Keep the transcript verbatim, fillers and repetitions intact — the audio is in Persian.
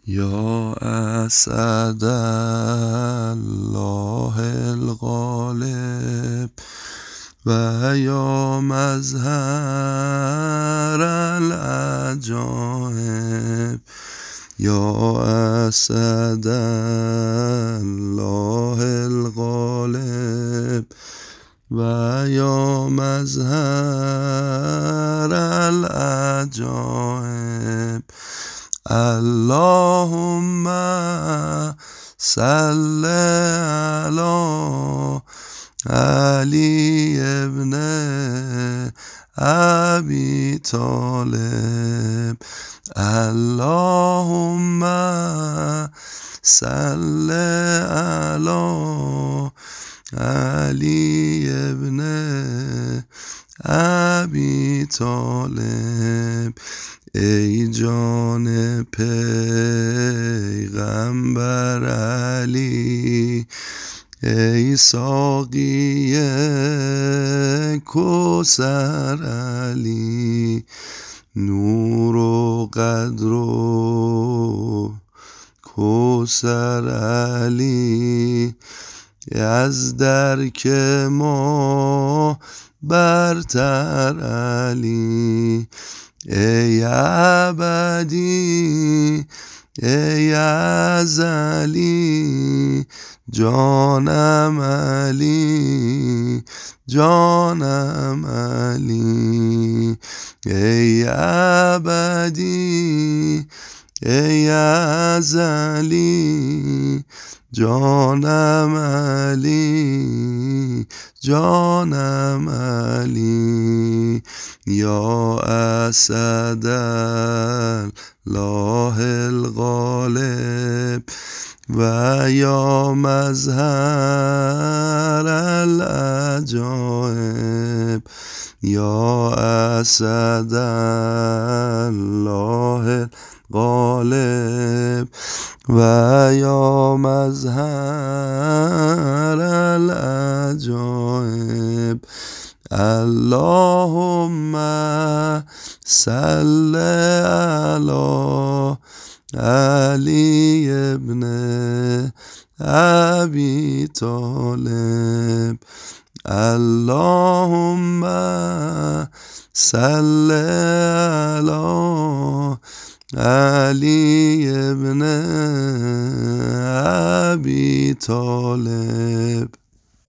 یا اسد الله الغالب و یا مظهر العجائب. یا اسد الله الغالب و یا مظهر العجائب. اللهم صل علی علی ابن ابی طالب. اللهم صل علی علی ابن ابی طالب. ای جان پیغمبر علی، ای ساقی کوثر علی، نور و قدر و کوثر علی، از درک ما برتر علی. ای ابدی ای ازلی، جانم علی جانم علی. ای ابدی ای ازلی، جانم علی جانم علی. یا اسد الله الغالب و یا مظهر العجائب. یا اسد الله الغالب و یا مظهر العجائب. اللهم صل علی علی ابن ابی طالب. اللهم صل علی علی ابن ابی طالب.